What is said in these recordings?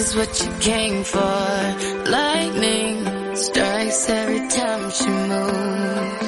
is what you came for. Lightning strikes every time she moves.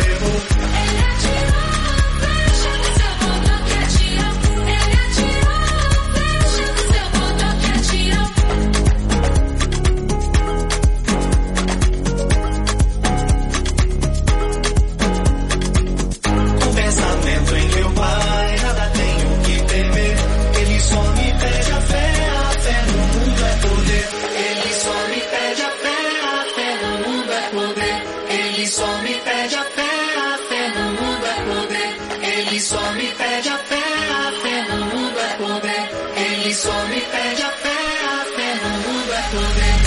Ele atirou, Ele só me pede a fé no mundo é poder. Ele só me pede a fé no mundo é poder. Ele só me pede a fé no mundo é poder.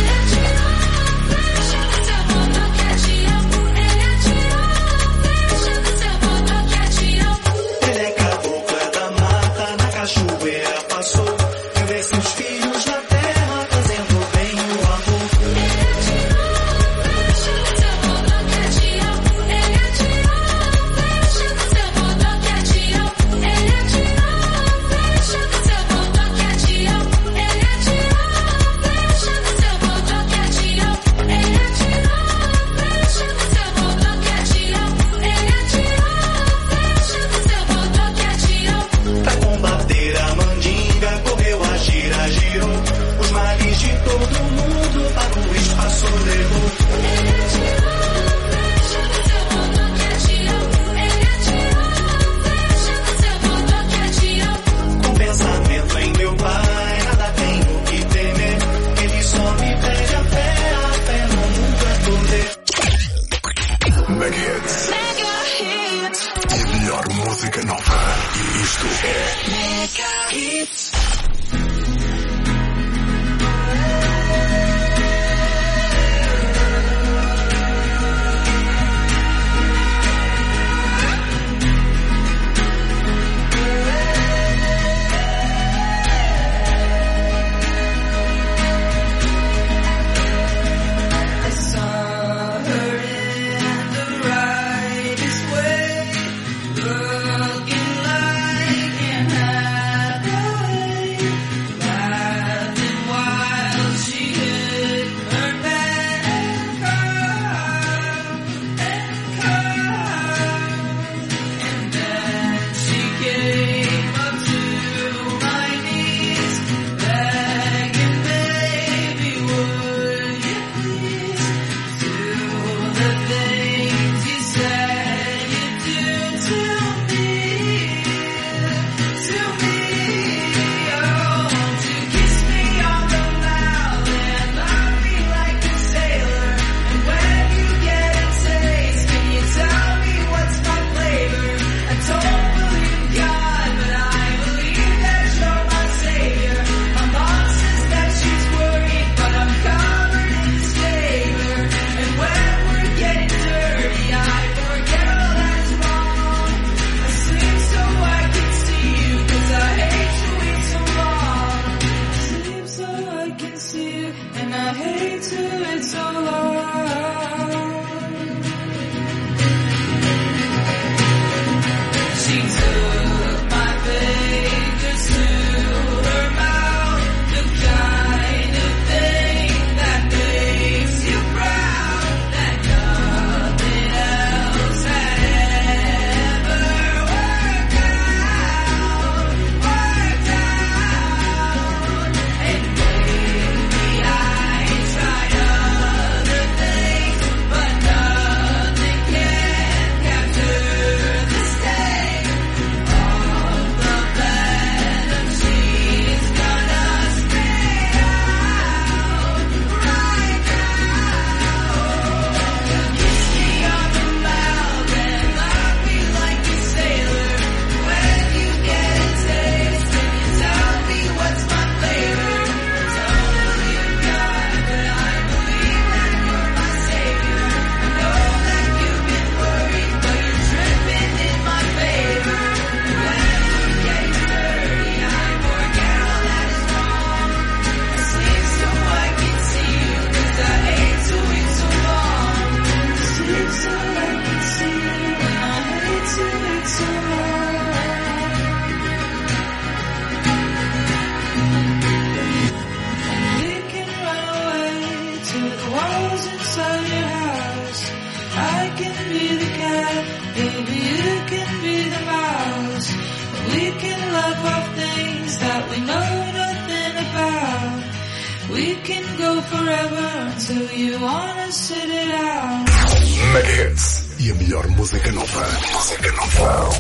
Megahertz e a melhor música nova. Música nova.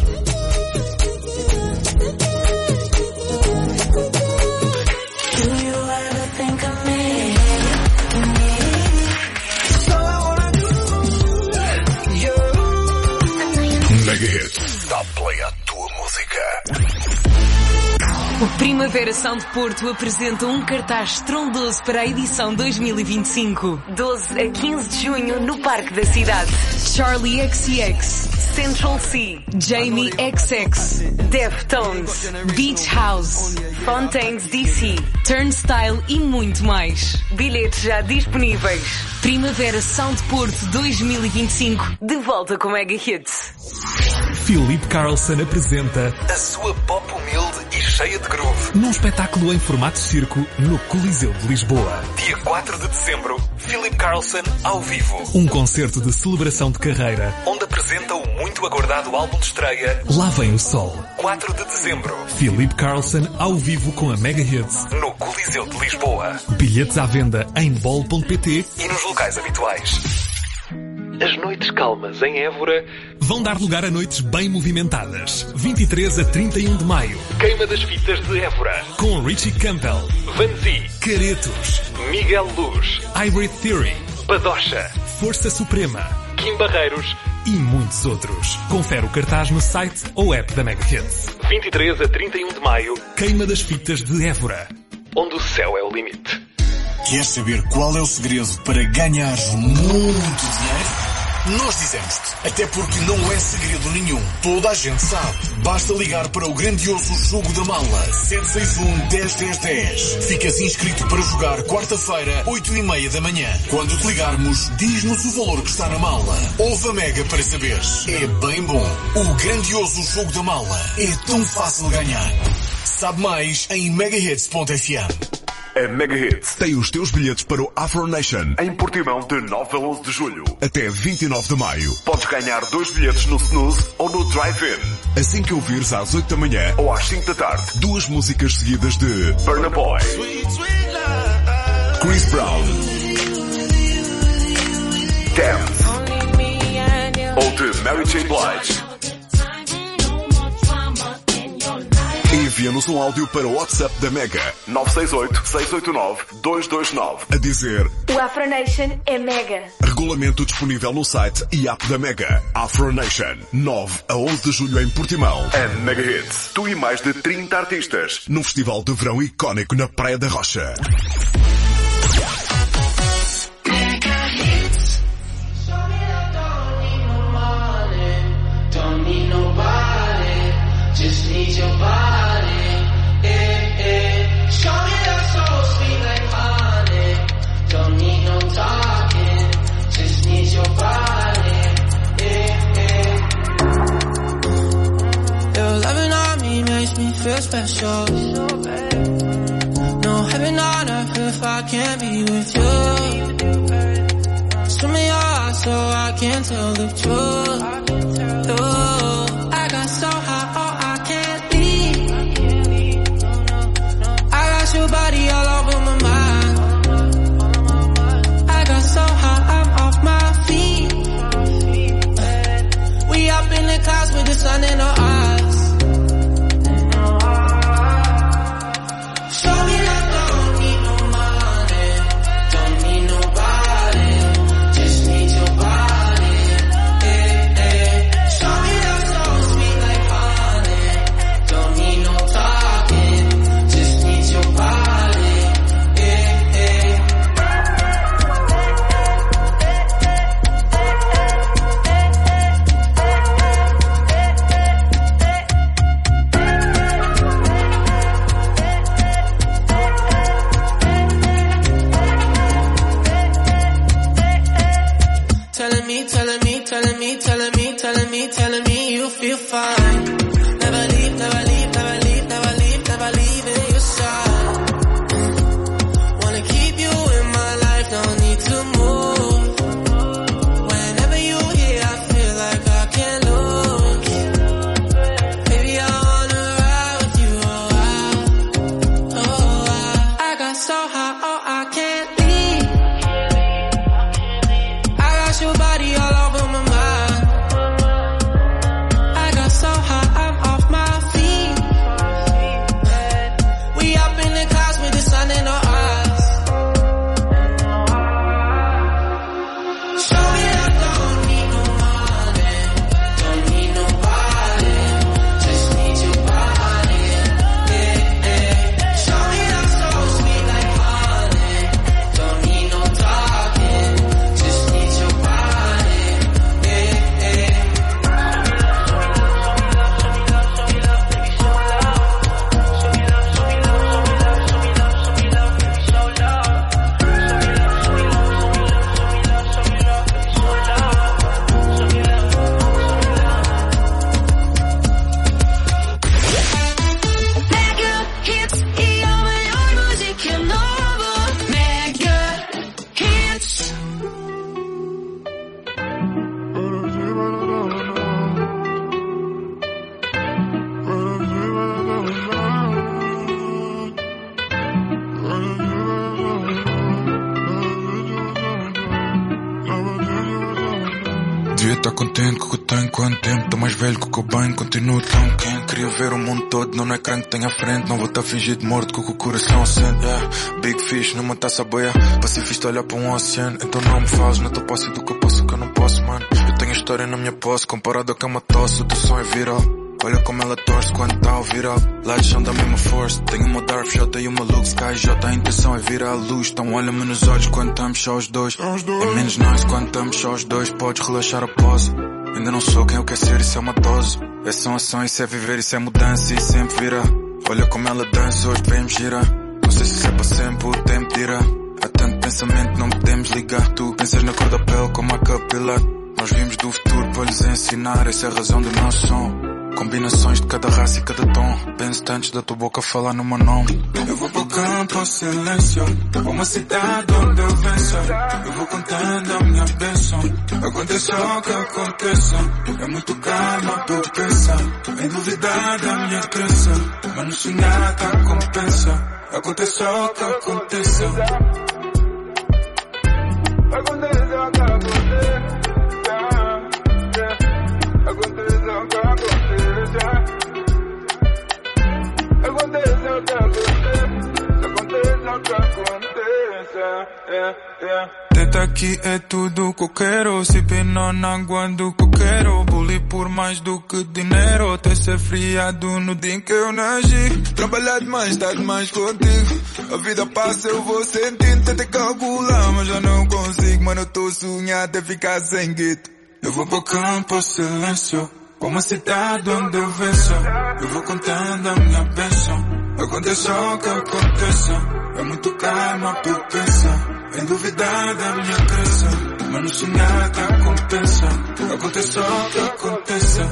So I wanna do Primavera Sound Porto apresenta um cartaz estrondoso para a edição 2025. 12 a 15 de junho no Parque da Cidade. Charlie XCX, Central C, Jamie XX, Deftones, Beach House, Fontaines DC, Turnstile e muito mais. Bilhetes já disponíveis. Primavera Sound Porto 2025, de volta com Mega Hits. Philip Carlson apresenta a sua pop humilde e cheia de groove num espetáculo em formato circo no Coliseu de Lisboa. Dia 4 de dezembro, Philip Carlson ao vivo. Um concerto de celebração de carreira, onde apresenta o muito aguardado álbum de estreia Lá Vem o Sol. 4 de dezembro, Philip Carlson ao vivo com a Mega Hits no Coliseu de Lisboa. Bilhetes à venda em bol.pt e nos locais habituais. As noites calmas em Évora vão dar lugar a noites bem movimentadas. 23 a 31 de maio. Queima das Fitas de Évora. Com Richie Campbell, Vanzi, Caretos, Miguel Luz, Hybrid Theory, Badocha, Força Suprema, Kim Barreiros e muitos outros. Confere o cartaz no site ou app da Mega Hits. 23 a 31 de maio. Queima das Fitas de Évora. Onde o céu é o limite. Queres saber qual é o segredo para ganhar muito dinheiro? Nós dizemos-te, até porque não é segredo nenhum. Toda a gente sabe. Basta ligar para o grandioso Jogo da Mala 761-10-10-10. Ficas inscrito para jogar quarta-feira, 8h30 da manhã. Quando te ligarmos, diz-nos o valor que está na mala. Ouve a Mega para saberes. É bem bom. O grandioso Jogo da Mala é tão fácil de ganhar. Sabe mais em megahits.fm. A Mega Hits tem os teus bilhetes para o Afro Nation em Portimão de 9 a 11 de julho. Até 29 de maio. Podes ganhar 2 bilhetes no Snooze ou no Drive-In. Assim que ouvires às 8 da manhã ou às 5 da tarde, 2 músicas seguidas de Burna Boy, Chris Brown, Dance ou de Mary J. Blige. Envia-nos um áudio para o WhatsApp da Mega 968-689-229 a dizer: o Afro Nation é Mega. Regulamento disponível no site e app da Mega. Afro Nation, 9 a 11 de julho em Portimão. A Mega Hits. Tu e mais de 30 artistas num festival de verão icónico na Praia da Rocha. Just need your body, Show me that soul sweet like honey. Don't need no talking, just need your body, Your loving on me makes me feel special. No heaven on earth if I can't be with you. Swim me your heart so I can tell the truth. I got so high, your body all over my mind. I got so high, I'm off my feet. We up in the clouds with the sun in our eyes. Show me that don't need no money, don't need nobody, just need your body. Show me that so sweet like honey, don't need no talking, just need your body. Telling me you feel fine. Never leave, never leave, never leave, never leave, never leave in your side. Wanna keep you in my life, no need to move. Whenever you're here, I feel like I can't lose. Baby, I wanna ride with you, I got so high, I can't leave. I got your body all over my mind. So high, I'm off my feet. devia estar contente com o que eu tenho. Quanto tempo, tô mais velho que o que eu bem. Continuo tão quente, queria ver o mundo todo. Não é ecrã que tem à frente, não vou estar a fingir de morto com o coração acende. Big fish numa taça boia, pacifista olhar para um oceano. Então não me fales na tua posse do que eu posso, que eu não posso, mano. Eu tenho a história na minha posse, comparado ao que é uma tosse. O teu som é viral, olha como ela torce quando tá ao viral. Lá de chão da mesma força, tenho uma Dark J e uma Luke Sky J. A intenção é vir à luz, então olha-me nos olhos quando estamos só os dois. É menos nice quando estamos só os dois, podes relaxar a pose. Ainda não sou quem eu quero ser, isso é uma dose. É som, isso é viver, isso é mudança e sempre virá. Olha como ela dança, hoje devemos girar. Não sei se isso é para sempre, o tempo dirá. Há tanto pensamento, não podemos ligar. Tu pensas na cor da pele como a capilar. Nós vimos do futuro para lhes ensinar, essa é a razão do nosso som. Combinações de cada raça e cada tom. Penso antes da tua boca falar no meu nome. Eu vou para o campo ao silêncio, para uma cidade onde eu venço. Eu vou contando a minha bênção, aconteça o que aconteça. É muito calma a tua pensa, em duvidar da minha crença. Mas no sonhar tá compensa, aconteça o que aconteça. Aconteça o que aconteça. Aconteça o que aconteça. Aconteça o que aconteça. Teta aqui é tudo que eu quero. Se pena na água do que eu quero. Bully por mais do que dinheiro. Até ser friado no dia em que eu nasci. Trabalhar demais, estar demais contigo. A vida passa, eu vou sentindo. Tentei calcular, mas já não consigo. Mano, eu tô sonhando até ficar sem guito. Eu vou pro campo ao silêncio, para uma cidade onde eu venço. Eu vou contando a minha bênção, aconteça o que aconteça. É muito calma a tua pensa, em duvidar da minha crença. Mas no sonhar tá compensa, aconteça o que aconteça.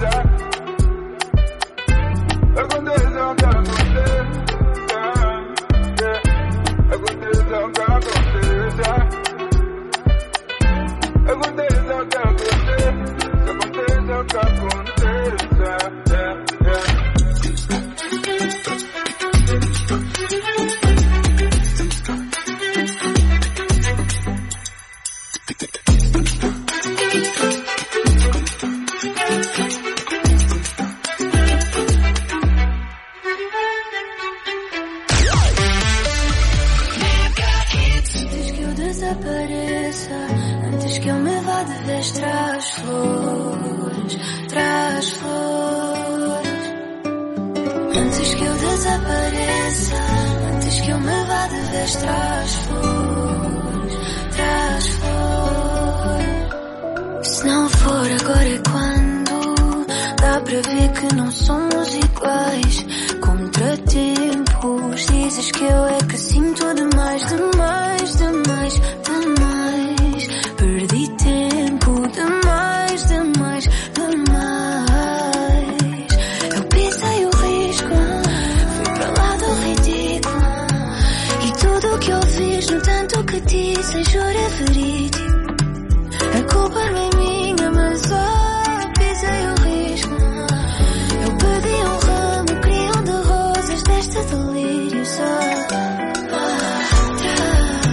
Aconteça o que aconteça. Aconteça o que aconteça. Aconteça o que aconteça. Aconteça o que aconteça. Antes que eu desapareça, antes que eu me vá de vez, traz flores, traz flores. Antes que eu desapareça, antes que eu me vá de vez, traz flores, traz flores. Se não for agora é quando, dá para ver que não somos iguais. Contratempos, dizes que eu é que sinto demais, demais, demais, demais. Perdi tempo, demais, demais, demais. Eu pisei o risco, fui para lá do ridículo. E tudo que eu fiz, no tanto que disse, juro é verídico. A culpa não é minha, mas só pisei o risco. Eu pedi um ramo, queria um de rosas deste delírio só. Traz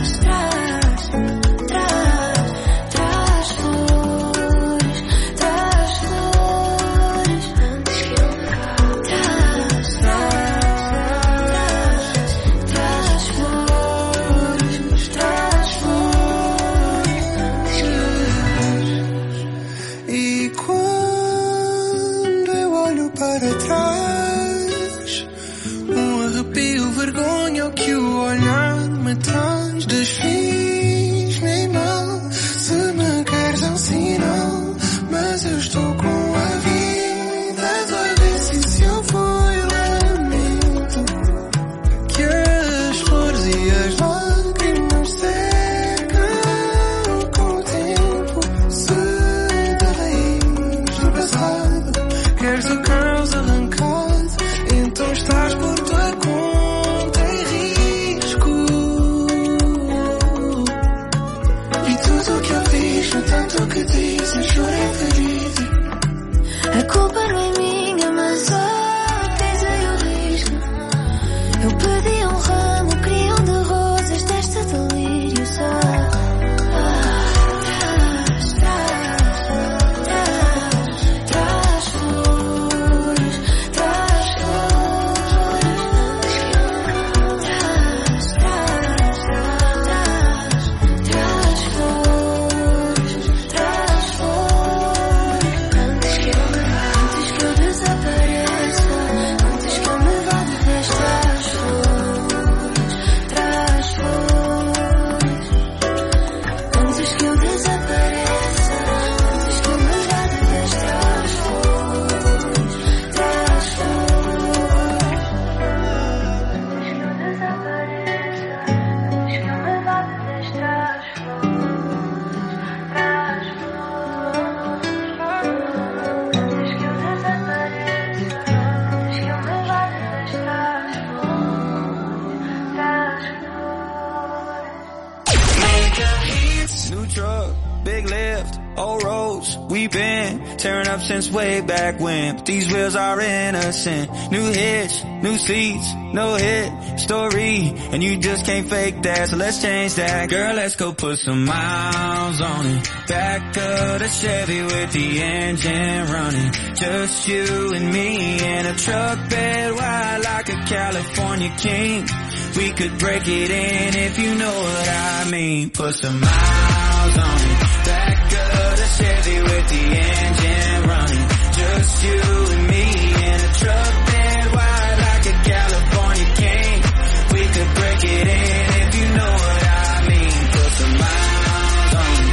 lived, old roads we've been tearing up since way back when. But these wheels are innocent. New hitch, new seats, no hit story, and you just can't fake that. So let's change that. Girl, let's go put some miles on it. Back of the Chevy with the engine running. Just you and me in a truck bed wide like a California king. We could break it in if you know what I mean. Put some miles on it. Back of the Chevy with the engine running. Just you and me in a truck bed wide like a California king. We could break it in if you know what I mean. Put some miles on it.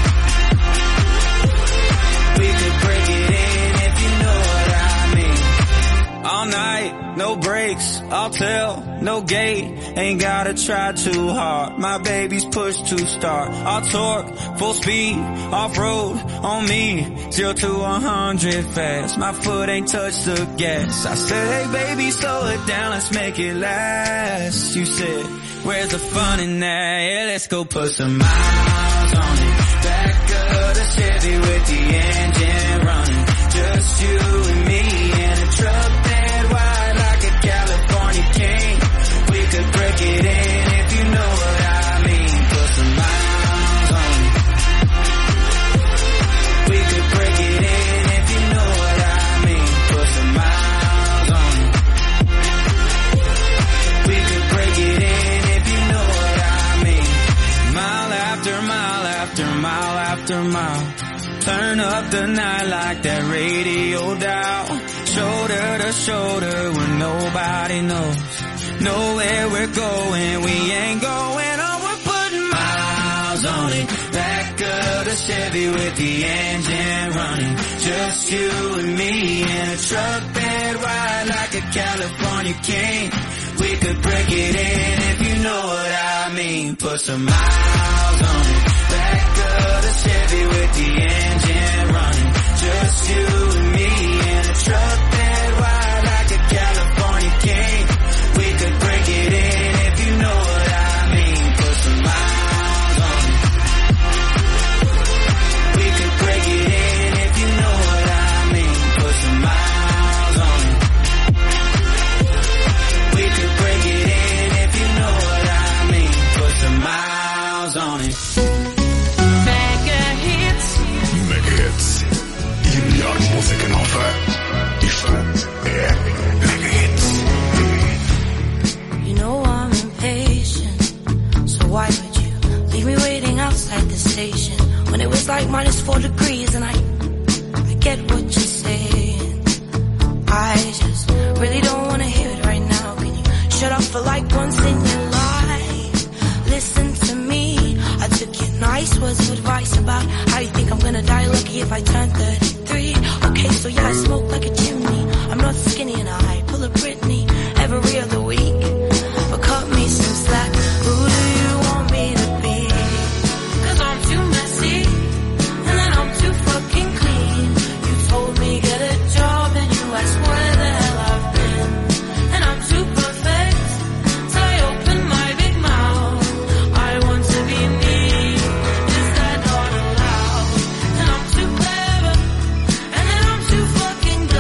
We could break it in if you know what I mean. All night, no brakes, I'll tell, no gate, ain't gotta try too hard. My baby's push to start. I'll torque, full speed, off-road, on me, 0 to 100 fast. My foot ain't touched the gas. I said, hey baby, slow it down, let's make it last. You said, where's the fun in that? Yeah, let's go put some miles on it. Back of the Chevy with the engine running. Just you and me in a truck bed wide like a California king. We could break it in if you know what I mean. Put some miles on it. We could break it in if you know what I mean. Put some miles on it. We could break it in if you know what I mean. Mile after mile after mile after mile. Turn up the night like that radio dial. Shoulder to shoulder when nobody knows. Know where we're going, we ain't going on. We're putting miles on it. Back of the Chevy with the engine running. Just you and me in a truck bed wide like a California king. We could break it in if you know what I mean. Put some miles on it. Back of the Chevy with the engine running. Just you and me in a truck bed wide like a California king. We could break it in if you know what I mean. Put some miles on it. We could break it in if you know what I mean. Put some miles on it. We could break it in if you know what I mean. Put some miles on it. Megahits. E a melhor música nova. Isto é Megahits. You know I'm impatient, so why would you leave me waiting outside the station when it was like -4 degrees? And I get what you're saying. I just really don't want to hear it right now. Can you shut up for like once in your life? Listen to me. I took your nice words of advice about how you think I'm gonna die lucky if I turn 33. Okay, so yeah, I smoke like a chimney. I'm not skinny and I pull a Britney every other week. But cut me some slack. Who do you want me to be? 'Cause I'm too messy and then I'm too fucking clean. You told me get a job and you asked where the hell I've been. And I'm too perfect, so I open my big mouth. I want to be me. Is that not allowed? And I'm too clever and then I'm too fucking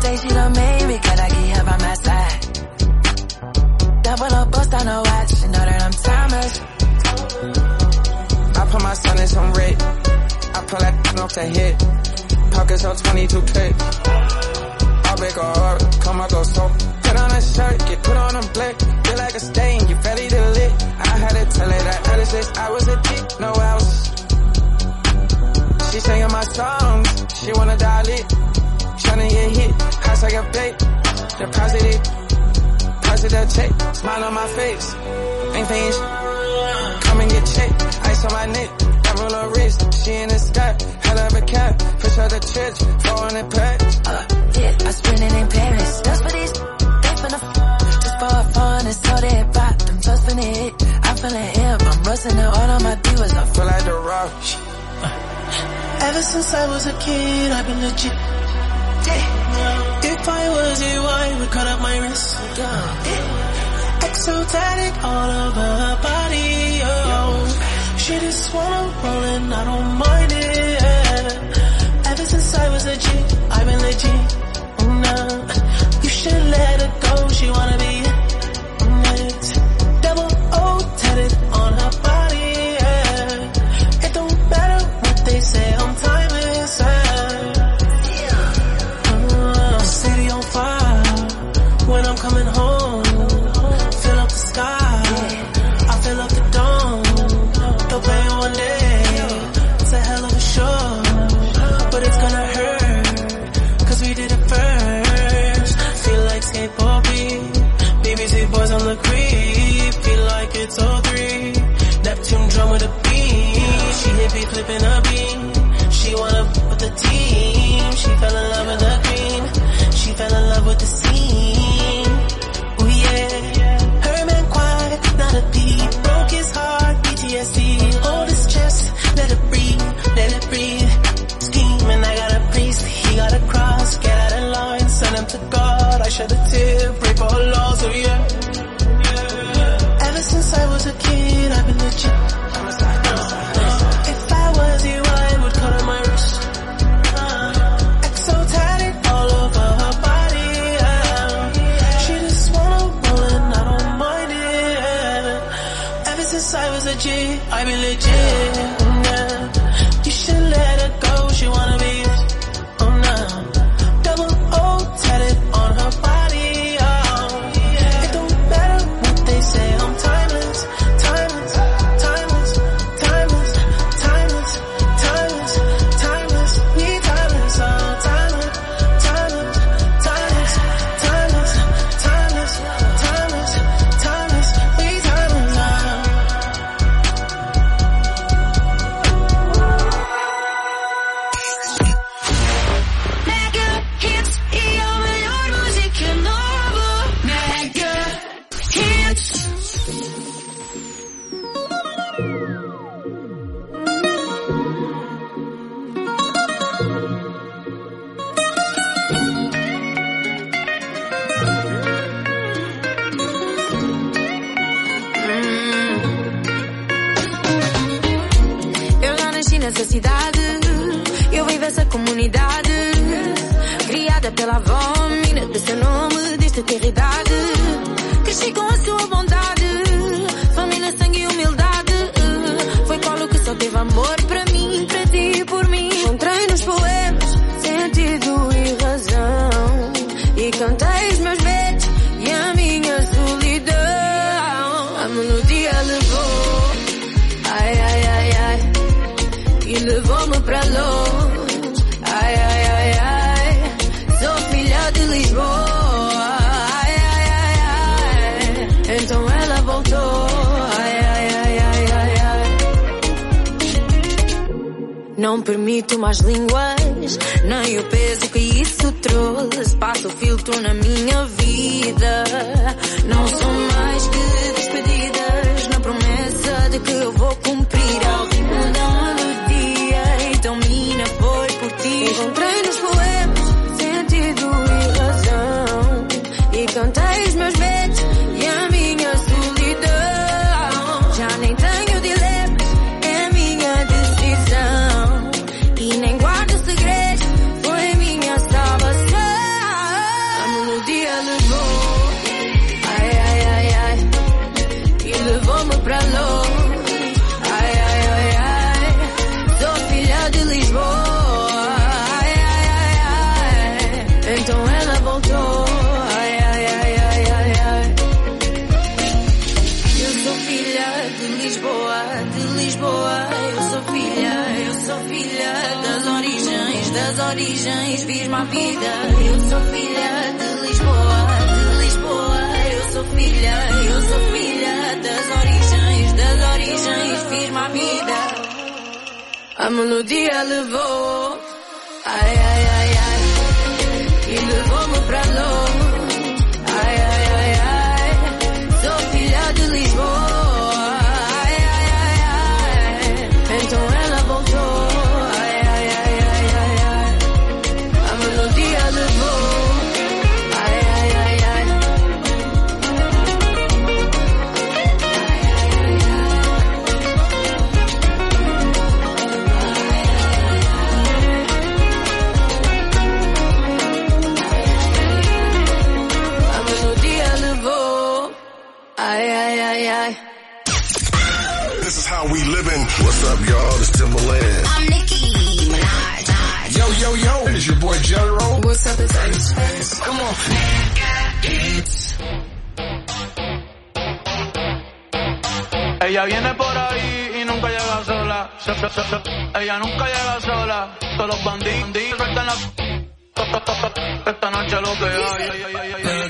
say she done made me, cause I get her by my side. Double up, bust on her watch, you know that I'm timeless. I put my son in some red. I pull that off the head. Pockets on 22 clicks. I'll make her hard, come I go so. Put on a shirt, get put on a blick. Feel like a stain, you ready to lit. I had to tell her that early 6 hours a dick, no else. She singing my songs, she wanna dial it. Tryna get hit, house like a bait. Deposit it, positive check. Smile on my face, ain't paying come and get checked. Ice on my neck, double her wrist. She in the sky, hell of a cap. Push her the church, 400 packs. Yeah, I spend it in Paris. Just for these, they finna just for fun. It's all that pop, I'm just finna hit. I'm feeling hip, I'm rusting it all on my divas. I feel like the rock. Ever since I was a kid, I've been legit. If I was you, I would cut up my wrist. Exo tatted all over her body, oh. She just wanna roll and I don't mind it. Ever since I was a G, I've been legit. You should let her go, she wanna be it. Double O tatted on her body, yeah. It don't matter what they say, I'm timeless, city on fire, when I'm coming home, fill up the sky, I fill up the dome, don't play one day, it's a hell of a show, but it's gonna hurt, cause we did it first, feel like skateboard beat, BBC boys on the creep, feel like it's 03, Neptune drum with a beat, she hit me flipping a beat, she wanna with the team, she fell in love with the green, she fell in love with the scene, oh yeah, her man quiet, not a peep, broke his heart, PTSD, hold his chest, let it breathe, scheming, I got a priest, he got a cross, get out of line, send him to God, I shed a tear, pray for her loss, oh yeah, ever since I was a kid, I've been legit, if I was you, I would cut on my wrist, exo tatted all over her body, yeah. She just wanna roll and I don't mind it, ever since I was a G, I be legit, yeah. You should let her go, she wanna be it, oh no, double O tatted on her body, oh. It don't matter what they say, I'm timeless, timeless, timeless, timeless, timeless, timeless, timeless, we timeless, oh, timeless, timeless, timeless, timeless, timeless, timeless, timeless, we timeless, oh. Mega Hits e a melhor música nova. Mega Hits. Eu já nasci nessa cidade, eu vivo essa comunidade, criada pela avó, mina de seu nome, desta eternidade. Cresci com a sua bondade, família, sangue e humildade. Foi colo que só teve amor para mim, para ti e por mim. Encontrei nos poemas sentido e razão, e cantei os meus beijos e a minha solidão. A melodia levou, ai, ai, ai, ai, e levou-me para longe, ai, ai, ai, ai. Sou filha de Lisboa, ai, ai, ai, ai. Então ela voltou, ai, ai, ai, ai, ai, ai. Não permito mais línguas, nem o peso que isso trouxe. Passo o filtro na minha vida, não são mais que despedidas, na promessa de que eu vou cumprir ao ritmo da melodia. Então menina, foi por ti. Encontrei nos poemas sentido e razão, e cantei os meus beijos e a minha solidão. Já nem tenho dilemas, é a minha decisão, e nem guardo segredos, foi minha salvação. mesma vida. Eu sou filha de Lisboa, eu sou filha das origens, fiz-me a vida. A melodia levou, ai, ai, ai, ai, e levou-me pra longe, ai, ai, ai, ai, sou filha de Lisboa, ai, ai, ai, ai, então ela voltou, ai, ai, ai, ai, ai, ai, a melodia levou, ai, ai, ai, ai. Ay, ay, ay, ay. This is how we living. What's up, y'all? It's Timbaland. I'm Nicki Minaj. Yo, yo, yo. It's your boy Jelly Roll. What's up, it's Ice. Come on. Ella viene por ahí y nunca llega sola. Ella nunca llega sola. Todos los bandidos sueltan la... Esta noche lo que hay.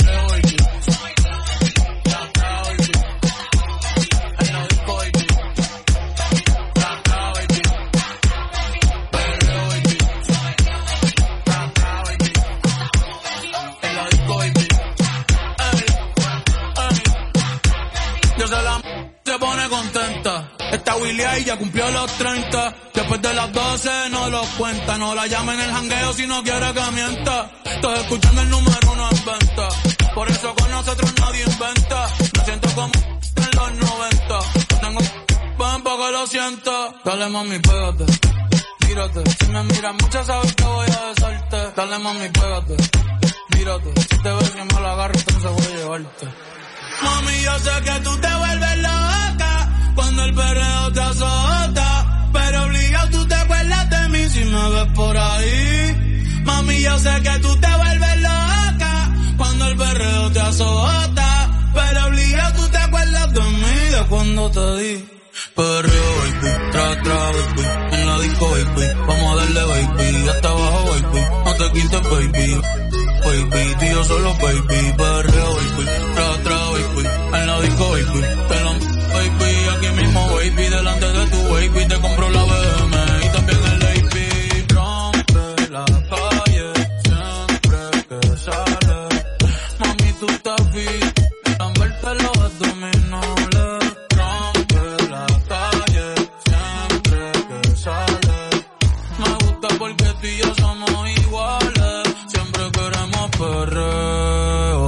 Se pone contenta. Esta Willy ahí ya cumplió los 30. Después de las 12 no los cuenta. No la llama en el jangueo si no quiere que mienta. Estoy escuchando el número 1 en venta. Por eso con nosotros nadie inventa. Me siento como en los 90. Tengo un poco lo siento. Dale mami, pégate, mírate. Si me miras mucho sabes que voy a besarte. Dale mami, pégate, mírate. Si te ves que me la agarro entonces voy a llevarte. Mami, yo sé que tú te vuelves loca cuando el perreo te azota, pero obligado tú te acuerdas de mí si me ves por ahí. Mami, yo sé que tú te vuelves loca cuando el perreo te azota, pero obligado tú te acuerdas de mí de cuando te di. Perreo, baby, tra, baby, en la disco, baby, vamos a darle, baby, hasta abajo, baby, no te quites, baby. Baby, tío solo baby, perreo baby, tra, baby, en la disco baby, te lo baby, aquí mismo baby, delante de tu baby, te compro la BM y también el AP, rompe la calle, siempre que sale, mami tú estás fit, tan verte los abdominales, rompe la calle, siempre que sale, me gusta porque tú y yo somos iguales, siempre queremos perreo,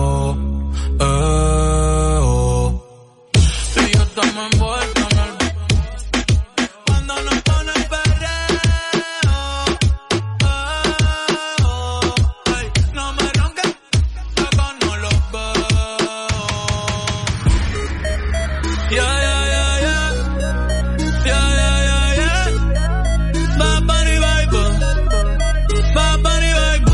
y yo estamos envueltos en el... Cuando nos ponen perreo, ay, no me ronques, acá no los veo. Yeah, yeah, yeah, yeah, yeah, yeah, yeah, yeah. Bad Bunny vibe, Bad Bunny vibe.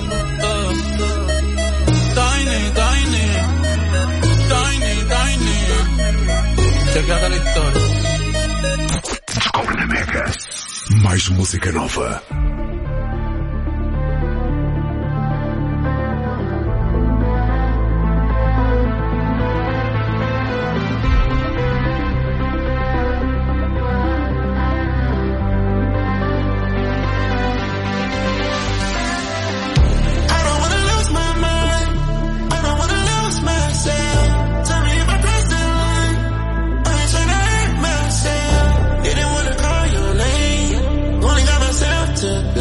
Chequeate la historia. Descobre na Mega. Mais música nova. To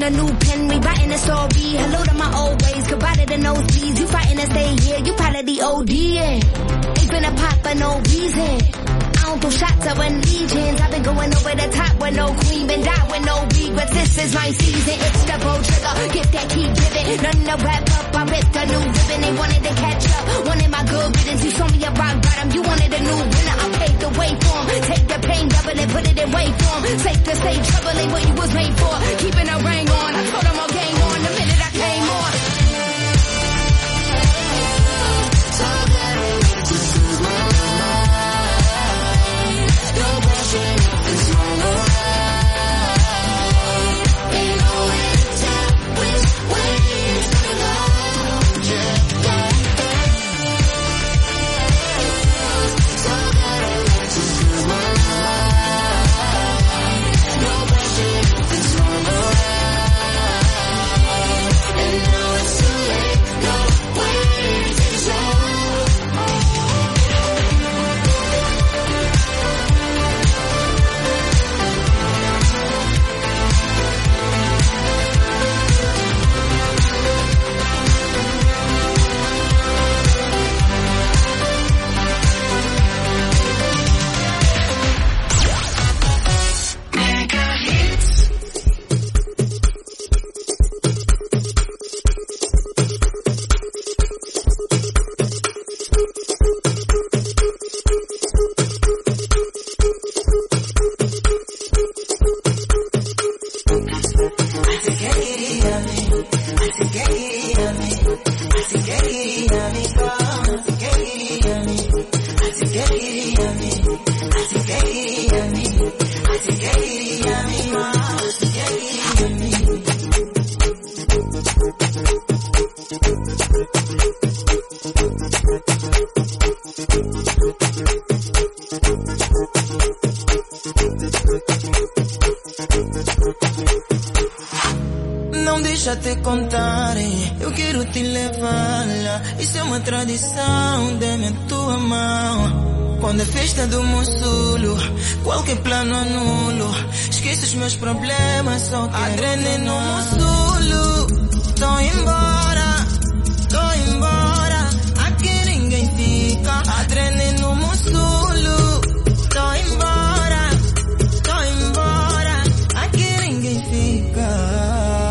a new pen, rewriting the story. Hello to my old ways, goodbye to the nosebleeds. You fighting to stay here, you probably the OD. Ain't been a pop for no reason. I don't throw shots, I run legions. I've been going over the top with no queen, been die with no regrets. This is my season, it's the pro trigger. Gift that keep giving, nothing to wrap up. I ripped a new ribbon, they wanted to catch up. Wanted my good riddance, you show me a rock bottom. You wanted a new winner, I paved the way for 'em. Take the pain, double it, put it in way for 'em. Safe to say, trouble ain't what you was made for. Keeping a ring on, I told them all game on the minute I came on. Não deixa te contar, eu quero te levar lá. Isso é uma tradição, dê-me a tua mão. Quando é festa do Mussulo, qualquer plano anulo. Esqueço os meus problemas, só quero adrenalina no Mussulo. Tô embora, aqui ninguém fica. Adrenalina no Mussulo. Tô embora, aqui ninguém fica.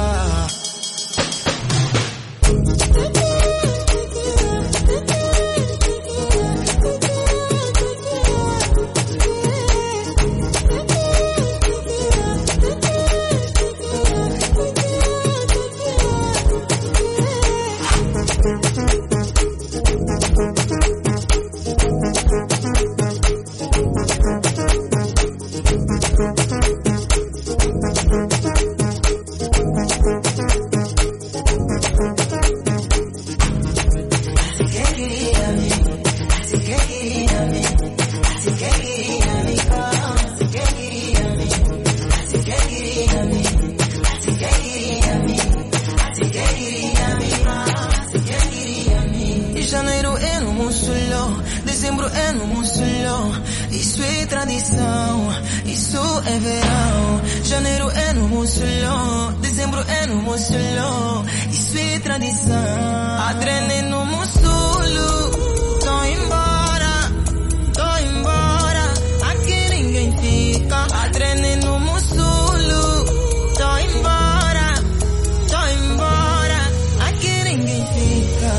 Janeiro é no Mussulo, dezembro é no Mussulo. Isso é tradição, isso é verão. Janeiro é no Mussulo, dezembro é no Mussulo. Isso é tradição. Adrenalina no Mussulo. Tô embora, aqui ninguém fica. Adrenalina no Mussulo. Tô embora, aqui ninguém fica.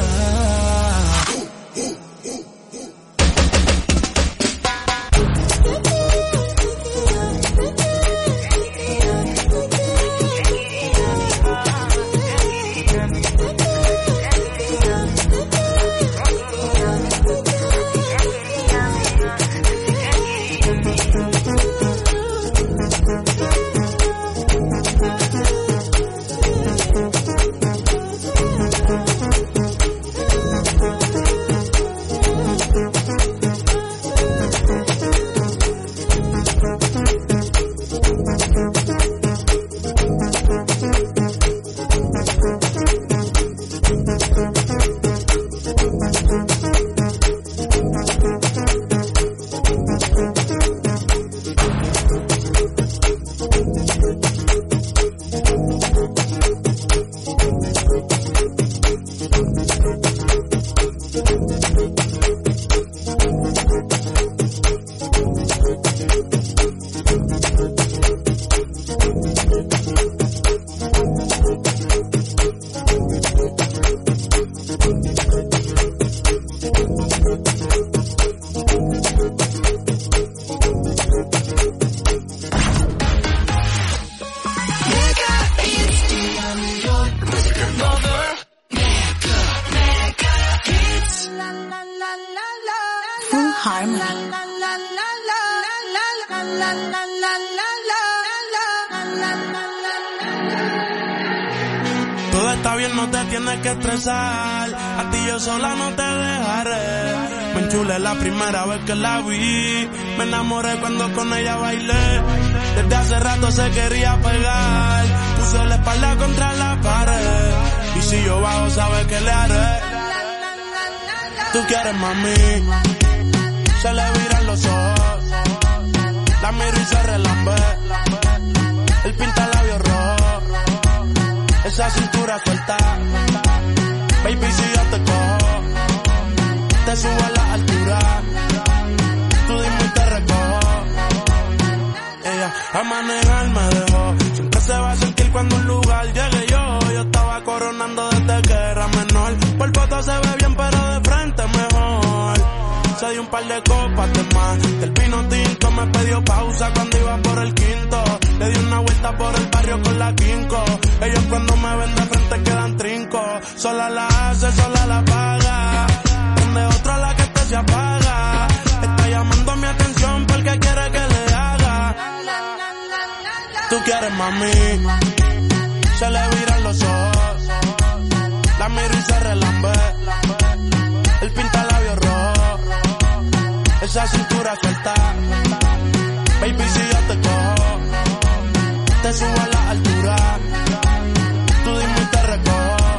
Todo está bien, no te tienes que estresar. A ti yo sola no te dejaré. Me enchulé la primera vez que la vi. Me enamoré cuando con ella bailé. Desde hace rato se quería pegar. Puso la espalda contra la pared. Y si yo bajo, sabes que le haré. Tú quieres, mami. Se le viran los ojos. La miro y se relambe. Él pinta labios rojos. Esa cintura suelta. Baby, si yo te cojo, te subo a la altura. Tú dime y te recojo. Ella a manejar me dejó. Siempre se va a sentir cuando un lugar llegue yo. Yo estaba coronando desde que era menor. Por foto se ve bien, pero de frente mejor. Se dio un par de copas de más. Del vino tinto me pidió pausa cuando iba por el quinto. Le di una vuelta por el barrio con la quinco. Ellos cuando me ven de frente quedan trinco. Sola la hace, sola la paga. Prende otra la que este se apaga. Está llamando mi atención porque quiere que le haga. Tú quieres, mami. Se le viran los ojos. La miro y se relambe. Él pinta labios rojos. Esa cintura suelta. Baby, si yo te cojo, te subo a la altura. Tú dime y te recojo.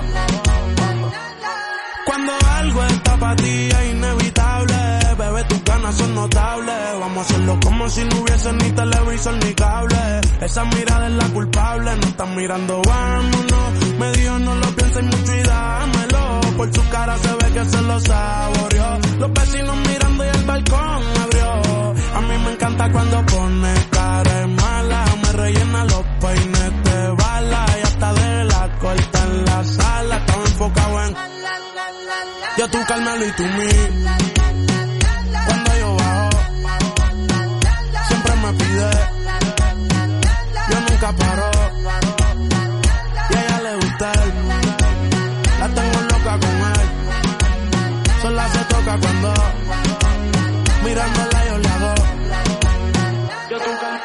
Cuando algo está para ti es inevitable. Bebé, tus ganas son notables. Vamos a hacerlo como si no hubiese ni televisor ni cable. Esa mirada es la culpable. No están mirando, vámonos. Me dijo no lo pienses mucho y dámelo. Por su cara se ve que se lo saboreó. Los vecinos mirando y el balcón abrió. A mí me encanta cuando pone cara de mala. Me rellena los peines de bala. Y hasta de la corta en la sala. Estaba enfocado en yo, tú, Carmelo y tú, mí. Cuando yo bajo, siempre me pide. Yo nunca paro. Y a ella le gusta él. La tengo loca con él. Sola se toca cuando mirándola yo le hago. Yo nunca.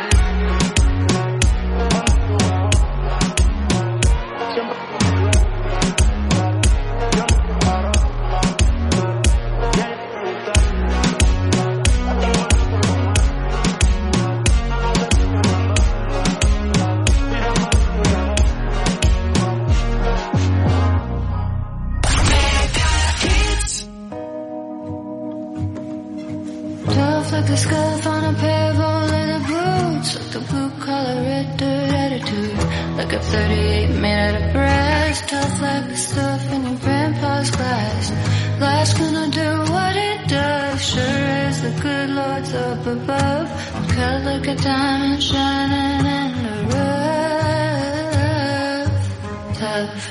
Like the scuff on a pair of old leather boots. Like the blue collar red dirt attitude. Like a 38 made out of brass. Tough like the stuff in your grandpa's glass. Glass gonna do what it does. Sure as the good Lord's up above. Cut like a diamond shining in the rough. Tough.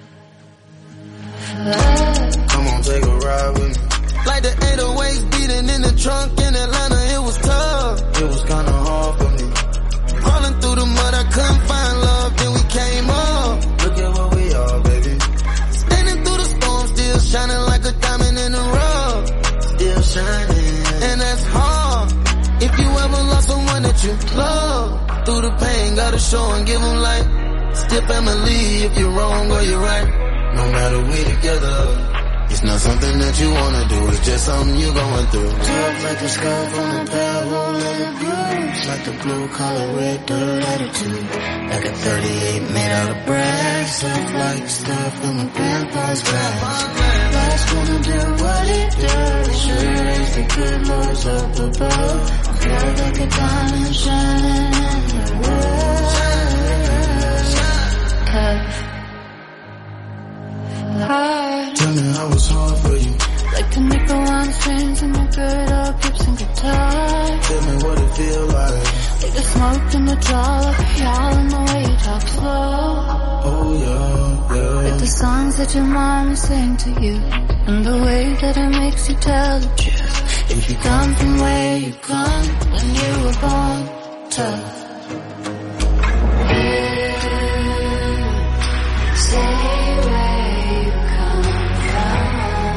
Come on, take a ride with me. Like the 808s beating in the trunk in Atlanta, it was tough. It was kinda hard for me. Crawling through the mud, I couldn't find love, then we came up. Look at what we are, baby. Standing through the storm, still shining like a diamond in the rough. Still shining, and that's hard. If you ever lost someone that you love, through the pain, gotta show and give them light. Still family if you're wrong or you're right. No matter we together. It's not something that you wanna do, it's just something you're going through. Tough like the scuff on a pair of old leather boots. Like the blue collar red dirt attitude. Like a 38 made out of brass. Tough like stuff from a grandpa's glass. Glass gonna do what it does. Sure as the good Lord's up above. Feel like a diamond shining in the rough. Tough. Tell me how it's hard for you. Like the nickel on the strings and the good old hips and guitar. Tell me what it feel like. Like the smoke in the draw, like a y'all and the way you talk slow. Oh yeah, yeah. Like the songs that your mama sang to you, and the way that it makes you tell the truth. If you come from where you come, when you were born tough. Say where you come from.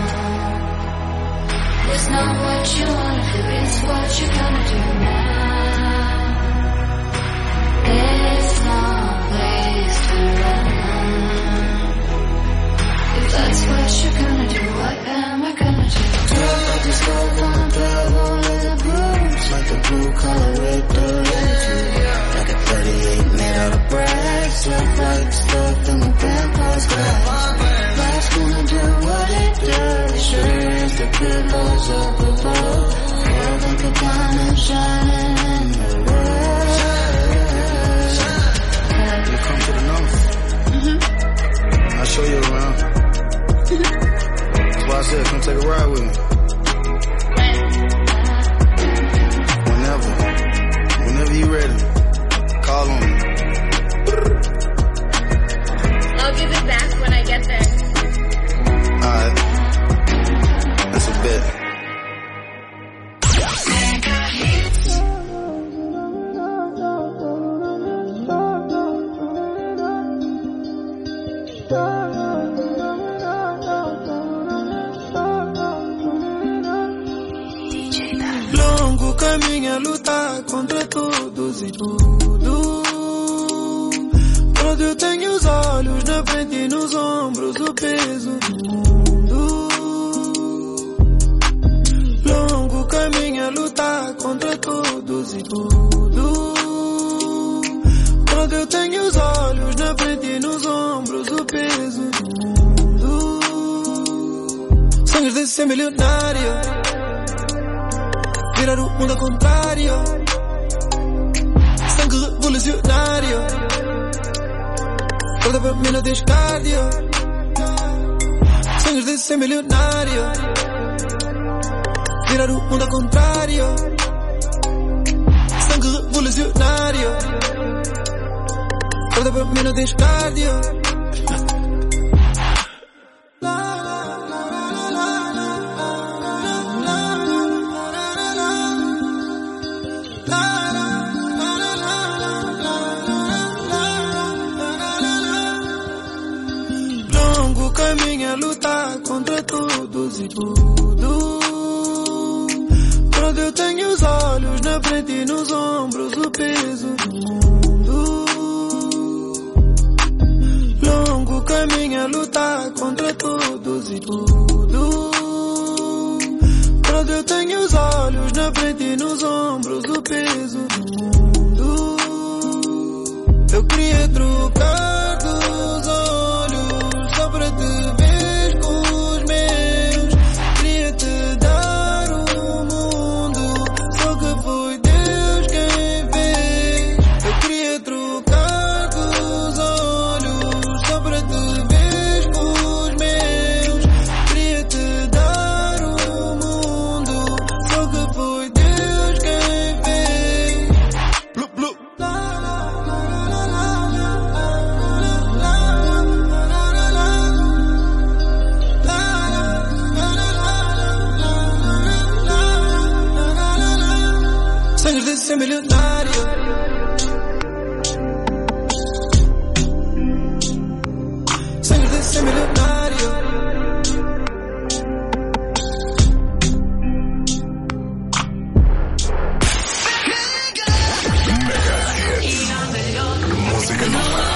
It's not what you wanna do, it's what you're gonna do now. There's no place to run. If that's what you're gonna do, what am I gonna do? Turn up the smoke on the pebble in the blues, like the blue collar red dirt attitude. Like a 38 made out of brass, left like stuff in the grandpa's glass. Life's gonna do what it does, sure as the pebbles up above. Feel like a diamond shining in the rough. You come to the north. I'll show you around. That's why I said come take a ride with me. Whenever you ready, call on me. I'll give it back when I get there. Alright. That's a bet. Longo caminho a lutar contra todos e tudo. Quando eu tenho os olhos na frente e nos ombros, o peso do mundo. Longo caminho a lutar contra todos e tudo. Quando eu tenho os olhos na frente e nos ombros, o peso do mundo. Sonhos de ser milionário, virar o mundo ao contrário. Sangue revolucionário, toda pra mim não tens cardio. Sonhos de ser milionário, virar o mundo ao contrário. Sangue revolucionário, toda pra mim não tens cardio. Lutar contra todos e tudo. Quando eu tenho os olhos na frente e nos ombros, o peso do mundo. Longo caminho a lutar contra todos e tudo. Quando eu tenho os olhos na frente e nos ombros, o peso do mundo. Eu queria trocar dos olhos só para te ver. Ser milionário, sonhos de ser milionário. Música nova.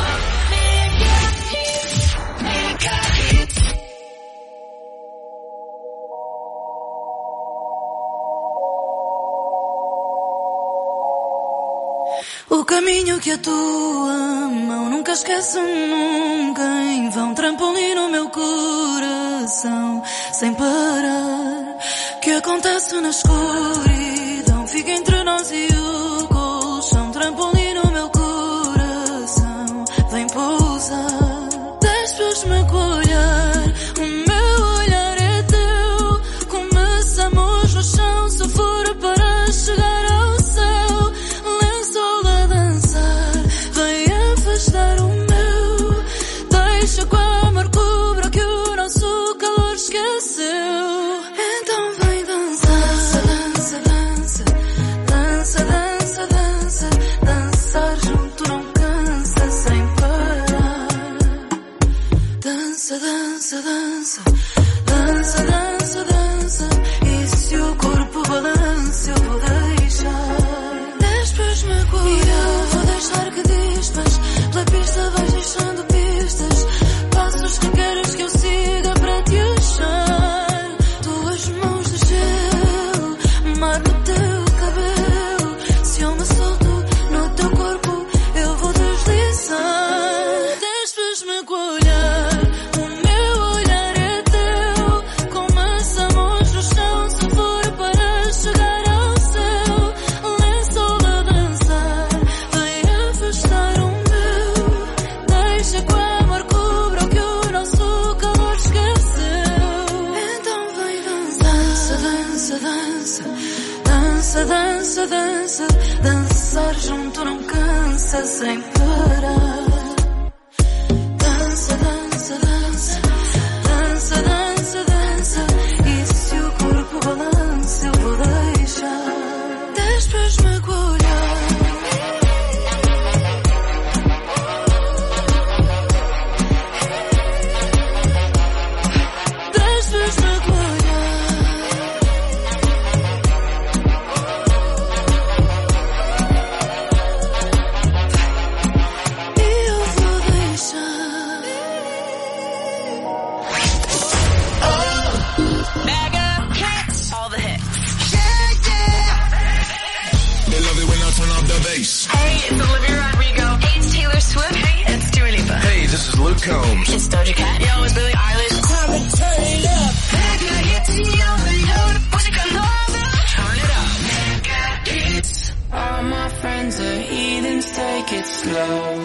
O caminho que a tua mão nunca esquece nunca, em vão trampolim no meu coração, sem parar. Que acontece na escuridão, fica entre nós e o colchão, trampolim no meu coração, vem pousar. Deixas-me colher, o meu olhar é teu, dança, dança, dança, dança. E se o corpo balança, eu vou deixar. Despas-me agora, eu vou deixar que dispas. Pela pista vais deixando pistas, passos que queres que eu siga para te achar. Tuas mãos de gelo, mar no teu cabelo. Se eu me solto no teu corpo, eu vou deslizar. Despas-me com o olhar, o meu olhar é teu. Começamos no chão, se for para chegar ao céu. Lençol a dançar, vem afastar o meu. Deixa que o amor cubra o que o nosso calor esqueceu. Então vem dançar, dança, dança, dança, dança, dança. Dançar junto não cansa sem parar. Dança, dança, dança, dança, dança, dança. E se o corpo balança, eu vou deixar. Despas-me com o olhar. Despas-me com o olhar. E eu vou deixar. Mega hits. All the hits. They love it when I turn up the bass. Hey, it's Olivia Rodrigo. Hey, it's Taylor Swift. Hey, it's Dua Lipa. Hey, this is Luke Combs. It's Doja Cat. Yo, it's Billie Eilish. Time to turn it up. Mega hits. Turn it up. Mega hits. All my friends are heathens, take it slow.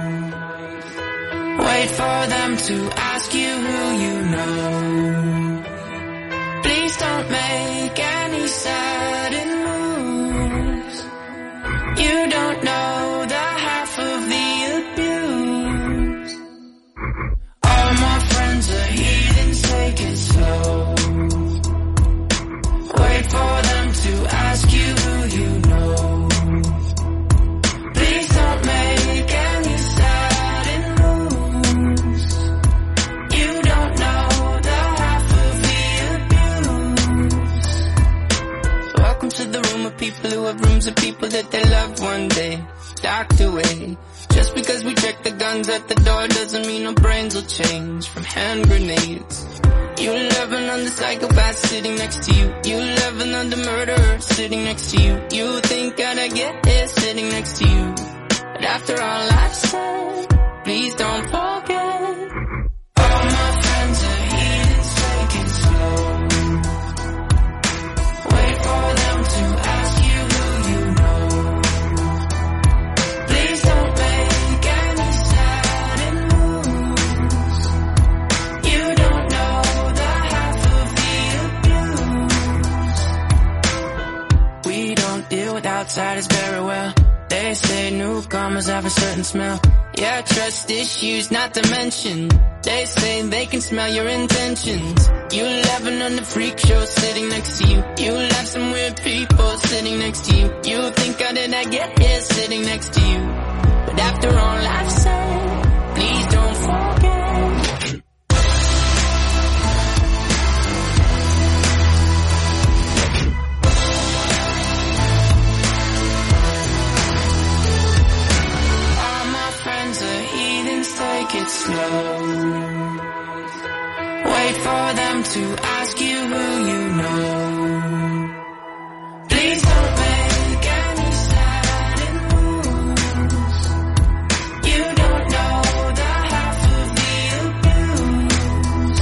Wait for them to ask you who you know. Please don't make any sudden moves. You don't know the half of the abuse. All my friends are heathens, take it slow. Wait for them to ask you who you know. Please don't make any sudden moves. You don't know the half of the abuse. Welcome to the room of people who have rooms of people that they loved one day docked away. Just because we check the guns at the door doesn't mean our brains will change from hand grenades. You love another psychopath sitting next to you. You love another murderer sitting next to you. You think I'd get here sitting next to you. But after all I've said, please don't forget. All my friends are heathens, take it slow. Wait for them to ask you who you know. Please don't make any sudden moves. You don't know the half of the abuse. We don't deal with outsiders very well. They say newcomers have a certain smell. Yeah, trust issues not to mention. They say they can smell your intentions. You laughing on the freak show sitting next to you. You laugh some weird people sitting next to you. You think how did I get here sitting next to you? But after all I've said, please don't forget. All my friends are heathens, take it slow. Wait for them to ask you who you know. Please don't make any sudden moves. You don't know the half of the abuse.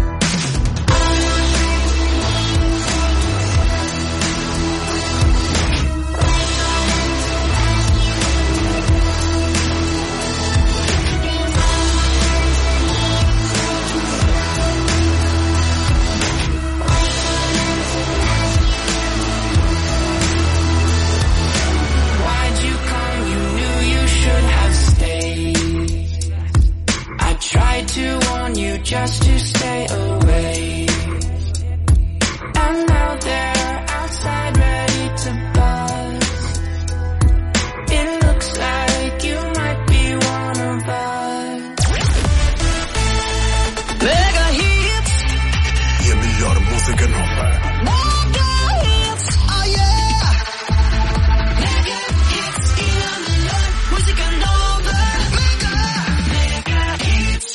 Why'd you come? You knew you should have stayed. I tried to warn you just to stay away. And now they're outside ready to bust. It looks like you might be one of us. Mega heat. música nova. Mega hits, oh yeah. Mega hits e a melhor música nova. Mega hits.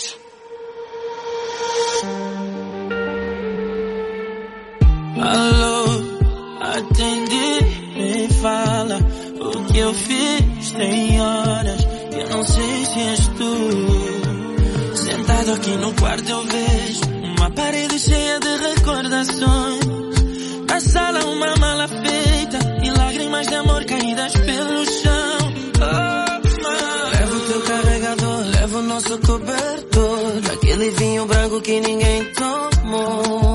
Alô, atende, me fala o que eu fiz. Tem horas que eu não sei se és tu. Sentado aqui no quarto eu vejo uma parede cheia de recordações. Na sala uma mala feita e lágrimas de amor caídas pelo chão. Leva o teu carregador, leva o nosso cobertor, aquele vinho branco que ninguém tomou.